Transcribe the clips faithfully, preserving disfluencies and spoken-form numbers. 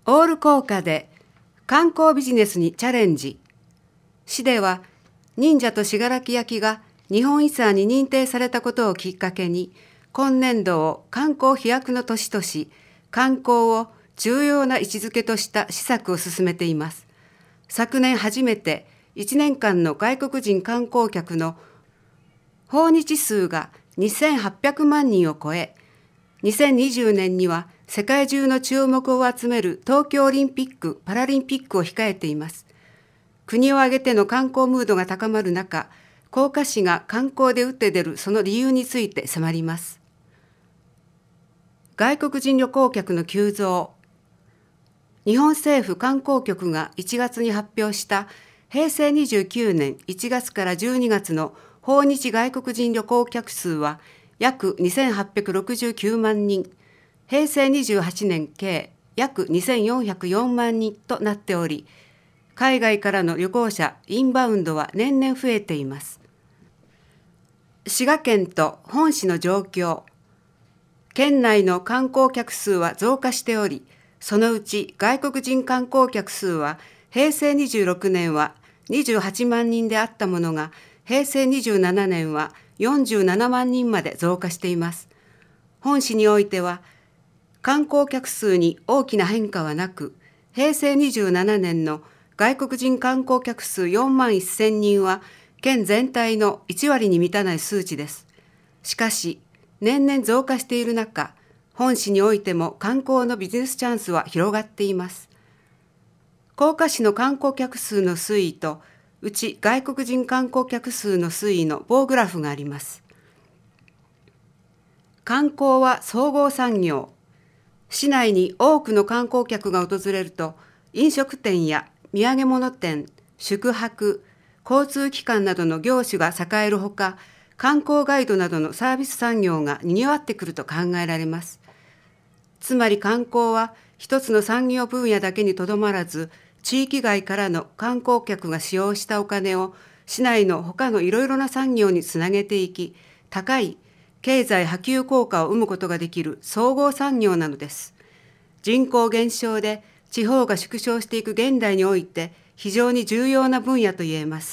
オール効果で観光ビジネスにチャレンジ。市では忍者と信楽焼が日本遺産に認定されたことをきっかけに、今年度を観光飛躍の年とし、観光を重要な位置づけとした施策を進めています。昨年初めていちねんかんの外国人観光客の訪日数がにせんはっぴゃくまんにんを超え、にせんにじゅうねんには世界中の注目を集める東京オリンピック・パラリンピックを控えています。国を挙げての観光ムードが高まる中、甲賀市が観光で打って出るその理由について迫ります。外国人旅行客の急増。日本政府観光局がいちがつに発表したへいせいにじゅうきゅうねんいちがつからじゅうにがつの訪日外国人旅行客数は約にせんはっぴゃくろくじゅうきゅうまんにん、へいせいにじゅうはちねん計約にせんよんひゃくよんまんにんとなっており、海外からの旅行者インバウンドは年々増えています。滋賀県と本市の状況。県内の観光客数は増加しており、そのうち外国人観光客数はへいせいにじゅうろくねんはにじゅうはちまんにんであったものが、へいせいにじゅうななねんはよんじゅうななまんにんまで増加しています。本市においては観光客数に大きな変化はなく、へいせいにじゅうななねんの外国人観光客数よんまんせんにんは県全体のいちわりに満たない数値です。しかし年々増加している中、本市においても観光のビジネスチャンスは広がっています。甲賀市の観光客数の推移と、うち外国人観光客数の推移の棒グラフがあります。観光は総合産業。市内に多くの観光客が訪れると、飲食店や土産物店、宿泊、交通機関などの業種が栄えるほか、観光ガイドなどのサービス産業が賑わってくると考えられます。つまり観光は一つの産業分野だけにとどまらず、地域外からの観光客が使用したお金を市内の他のいろいろな産業につなげていき、高い経済波及効果を生むことができる総合産業なのです。人口減少で地方が縮小していく現代において非常に重要な分野と言えます。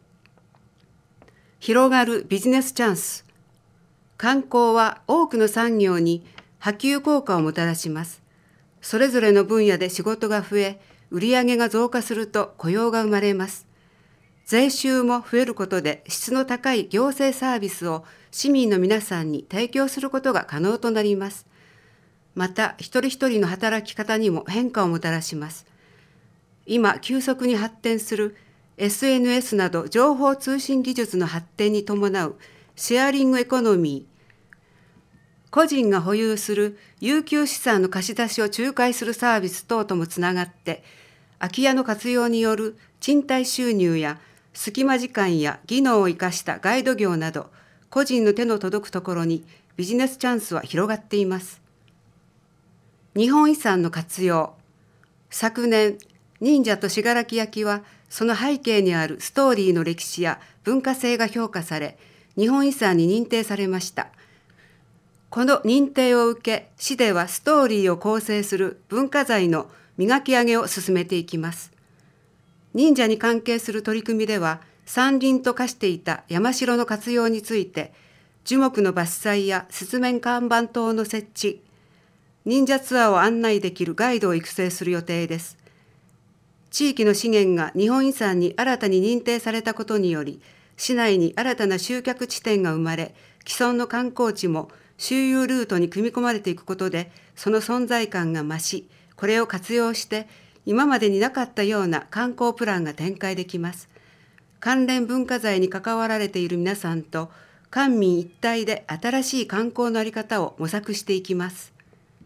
広がるビジネスチャンス。観光は多くの産業に波及効果をもたらします。それぞれの分野で仕事が増え、売上が増加すると雇用が生まれます。税収も増えることで質の高い行政サービスを市民の皆さんに提供することが可能となります。また、一人一人の働き方にも変化をもたらします。今、急速に発展するエスエヌエス など情報通信技術の発展に伴うシェアリングエコノミー、個人が保有する有給資産の貸し出しを仲介するサービス等ともつながって、空き家の活用による賃貸収入や隙間時間や技能を生かしたガイド業など、個人の手の届くところにビジネスチャンスは広がっています。日本遺産の活用。昨年、忍者と信楽焼はその背景にあるストーリーの歴史や文化性が評価され、日本遺産に認定されました。この認定を受け、市ではストーリーを構成する文化財の磨き上げを進めていきます。忍者に関係する取り組みでは、山林と化していた山城の活用について、樹木の伐採や雪面看板等の設置、忍者ツアーを案内できるガイドを育成する予定です。地域の資源が日本遺産に新たに認定されたことにより、市内に新たな集客地点が生まれ、既存の観光地も周遊ルートに組み込まれていくことで、その存在感が増し、これを活用して今までになかったような観光プランが展開できます。関連文化財に関わられている皆さんと官民一体で新しい観光の在り方を模索していきます。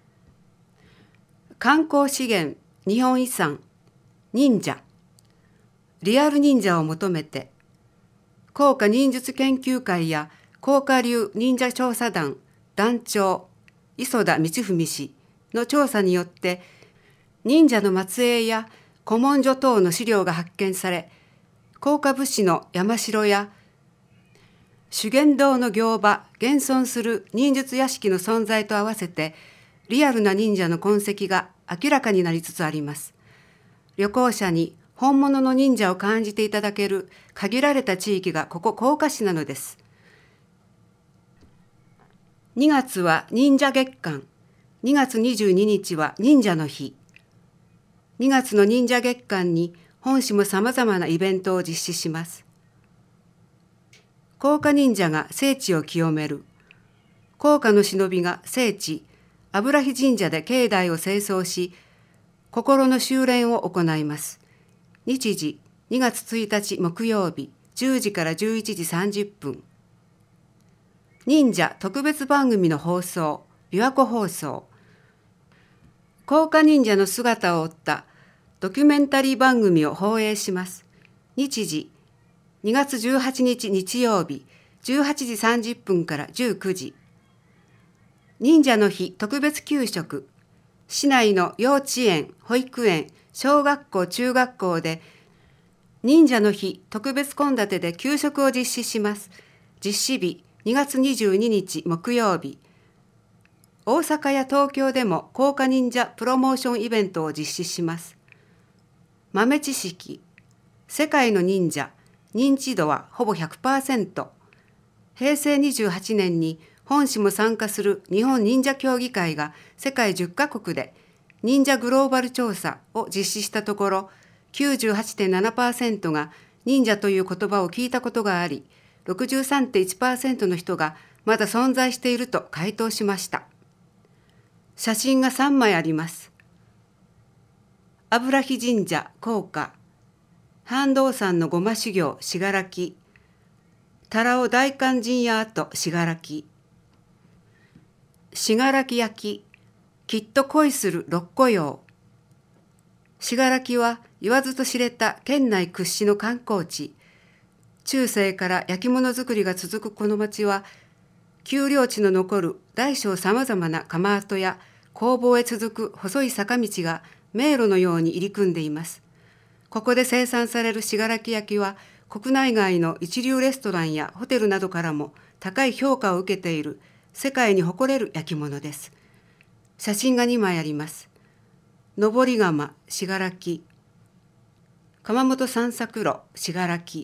観光資源、日本遺産、忍者。リアル忍者を求めて、甲賀忍術研究会や甲賀流忍者調査団団長磯田道文氏の調査によって、忍者の末裔や古文書等の資料が発見され、甲賀武士の山城や修験道の行場、現存する忍術屋敷の存在と合わせて、リアルな忍者の痕跡が明らかになりつつあります。旅行者に本物の忍者を感じていただける限られた地域がここ甲賀市なのです。にがつは忍者月間、にがつにじゅうににちは忍者の日。にがつの忍者月間に本市もさまざまなイベントを実施します。甲賀忍者が聖地を清める。甲賀の忍びが聖地、油木神社で境内を清掃し、心の修練を行います。日時、にがつついたち木曜日、じゅうじからじゅういちじさんじゅっぷん。忍者特別番組の放送、琵琶湖放送。甲賀忍者の姿を追ったドキュメンタリー番組を放映します。日時、にがつじゅうはちにち日曜日、じゅうはちじさんじゅっぷんからじゅうくじ。忍者の日特別給食。市内の幼稚園、保育園、小学校、中学校で忍者の日特別献立で給食を実施します。実施日、にがつにじゅうににち木曜日。大阪や東京でも甲賀忍者プロモーションイベントを実施します。豆知識。世界の忍者、認知度はほぼ ひゃくパーセント。へいせいにじゅうはちねんに本市も参加する日本忍者協議会が世界じゅっかこくで忍者グローバル調査を実施したところ、きゅうじゅうはちてんななパーセント が忍者という言葉を聞いたことがあり、ろくじゅうさんてんいちパーセント の人がまだ存在していると回答しました。写真がさんまいあります。油木神社甲賀、飯道山のごま修行信楽、多尾大観陣屋跡信楽、信楽焼、きっと恋する六甲陽。信楽は言わずと知れた県内屈指の観光地。中世から焼き物作りが続くこの町は、丘陵地の残る大小さまざまな窯跡や工房へ続く細い坂道が迷路のように入り組んでいます。ここで生産される信楽焼は、国内外の一流レストランやホテルなどからも高い評価を受けている世界に誇れる焼き物です。写真がにまいあります。登り窯信楽、窯元散策路信楽。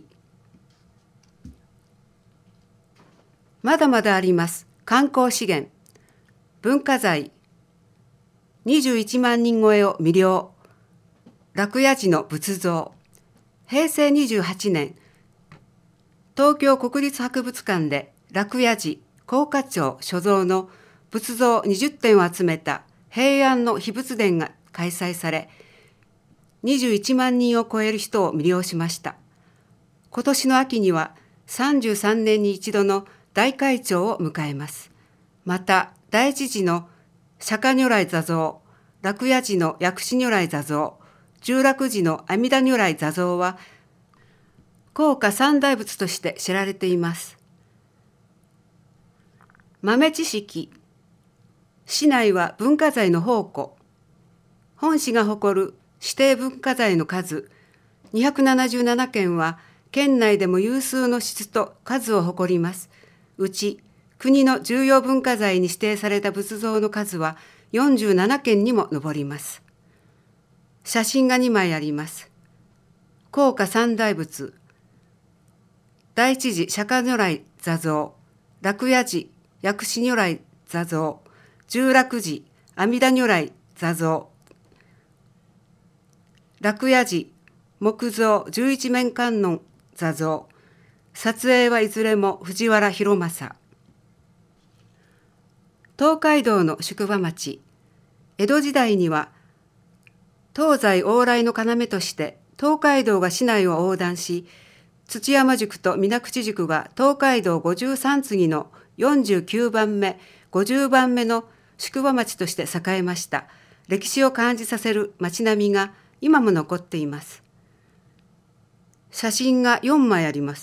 まだまだあります。観光資源、文化財、にじゅういちまんにん超えを魅了。楽屋寺の仏像。へいせいにじゅうはちねん、東京国立博物館で楽屋寺甲賀町所蔵の仏像にじゅってんを集めた平安の秘仏殿が開催され、にじゅういちまんにんを超える人を魅了しました。今年の秋にはさんじゅうさんねんに一度の大開帳を迎えます。また、大智寺の釈迦如来座像、楽屋寺の薬師如来座像、十楽寺の阿弥陀如来座像は、甲賀三大仏として知られています。豆知識。市内は文化財の宝庫。本市が誇る指定文化財の数、にひゃくななじゅうななけんは、県内でも有数の質と数を誇ります。うち、国の重要文化財に指定された仏像の数はよんじゅうななけんにも上ります。写真がにまいあります。甲賀三大仏。大智寺釈迦如来座像、楽屋寺薬師如来座像、十楽寺阿弥陀如来座像、楽屋寺木造十一面観音座像。撮影はいずれも藤原弘正。東海道の宿場町。江戸時代には東西往来の要として東海道が市内を横断し、土山宿と水口宿が東海道ごじゅうさんつぎのよんじゅうきゅうばんめ、ごじゅうばんめの宿場町として栄えました。歴史を感じさせる町並みが今も残っています。写真がよんまいあります。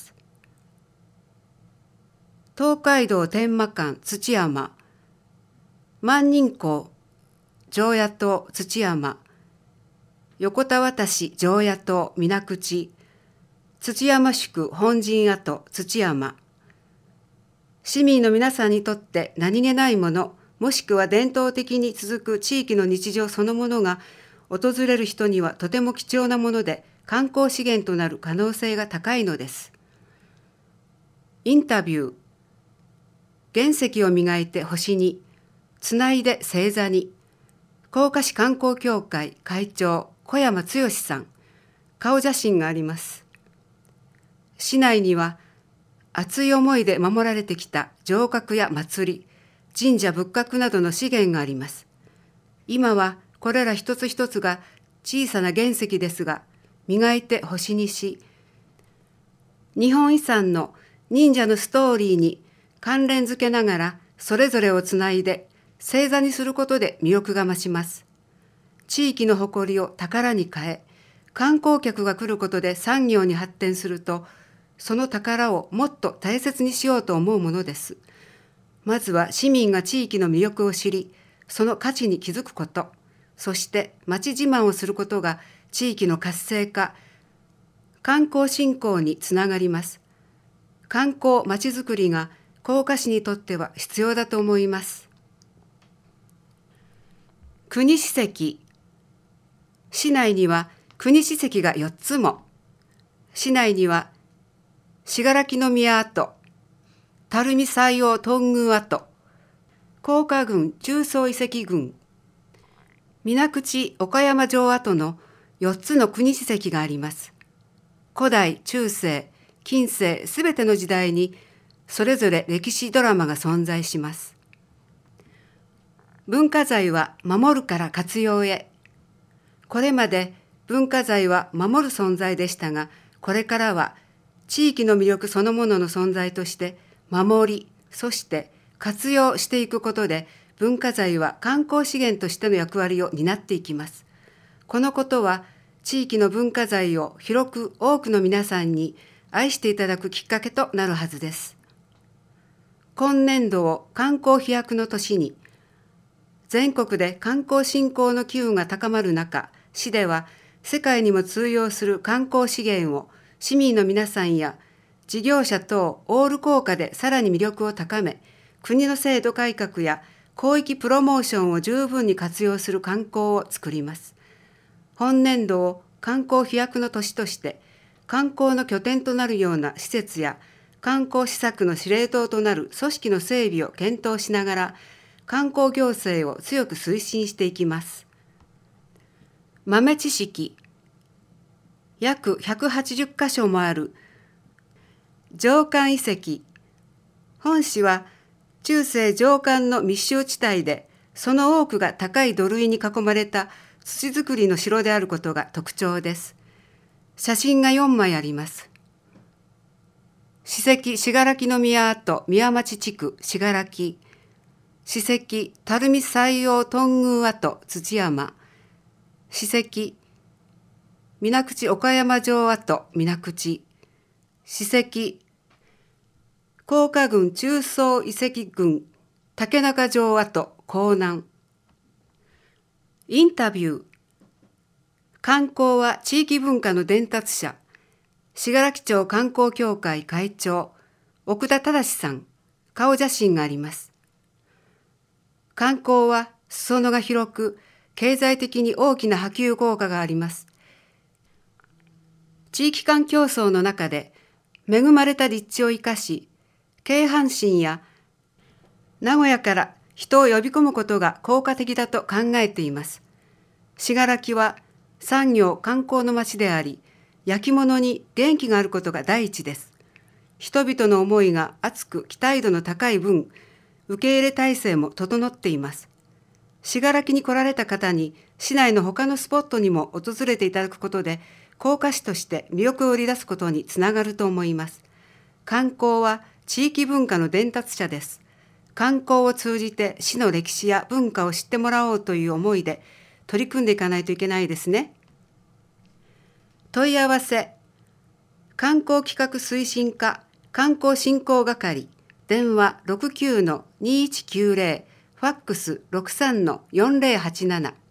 東海道天満館土山、万人港常夜島土山、横田渡し常夜島水口、土山宿本陣跡土山。市民の皆さんにとって何気ないもの、 もしくは伝統的に続く地域の日常そのものが訪れる人にはとても貴重なもので観光資源となる可能性が高いのです。インタビュー。原石を磨いて星に、つないで星座に。甲賀市観光協会会長小山剛さん。顔写真があります。市内には熱い思いで守られてきた城郭や祭り、神社仏閣などの資源があります。今はこれら一つ一つが小さな原石ですが、磨いて星にし、日本遺産の忍者のストーリーに関連づけながらそれぞれをつないで星座にすることで魅力が増します。地域の誇りを宝に変え、観光客が来ることで産業に発展すると、その宝をもっと大切にしようと思うものです。まずは市民が地域の魅力を知り、その価値に気づくこと、そして町自慢をすることが地域の活性化、観光振興につながります。観光まちづくりが甲賀市にとっては必要だと思います。国史跡。市内には国史跡がよっつも。市内には信楽宮跡、垂水西王東宮跡、甲賀郡中宗遺跡群、水口岡山城跡のよっつの国史跡があります。古代、中世、近世すべての時代にそれぞれ歴史ドラマが存在します。文化財は守るから活用へ。これまで文化財は守る存在でしたが、これからは地域の魅力そのものの存在として守り、そして活用していくことで文化財は観光資源としての役割を担っていきます。このことは地域の文化財を広く多くの皆さんに愛していただくきっかけとなるはずです。今年度を観光飛躍の年に、全国で観光振興の機運が高まる中、市では世界にも通用する観光資源を市民の皆さんや事業者等オール効果でさらに魅力を高め、国の制度改革や広域プロモーションを十分に活用する観光を作ります。本年度を観光飛躍の年として、観光の拠点となるような施設や観光施策の司令塔となる組織の整備を検討しながら、観光行政を強く推進していきます。豆知識。約ひゃくはちじゅっかしょもある城関遺跡。本市は中世城関の密集地帯で、その多くが高い土塁に囲まれた土造りの城であることが特徴です。写真がよんまいあります。史跡信楽宮跡宮町地区信楽、史跡垂水西王東宮跡土山、史跡水口岡山城跡水口、史跡甲賀郡中宗遺跡群竹中城跡江南。インタビュー。観光は地域文化の伝達者、信楽町観光協会会長奥田忠さん。顔写真があります。観光は裾野が広く、経済的に大きな波及効果があります。地域間競争の中で恵まれた立地を生かし、京阪神や名古屋から人を呼び込むことが効果的だと考えています。信楽は産業観光の街であり、焼き物に元気があることが第一です。人々の思いが熱く期待度の高い分、受け入れ体制も整っています。信楽に来られた方に市内の他のスポットにも訪れていただくことで、甲賀市として魅力を売り出すことにつながると思います。観光は地域文化の伝達者です。観光を通じて市の歴史や文化を知ってもらおうという思いで取り組んでいかないといけないですね。問い合わせ。観光企画推進課観光振興係、電話 ろくきゅうのにいちきゅうゼロ、ファックス ろくさんのよんゼロはちなな。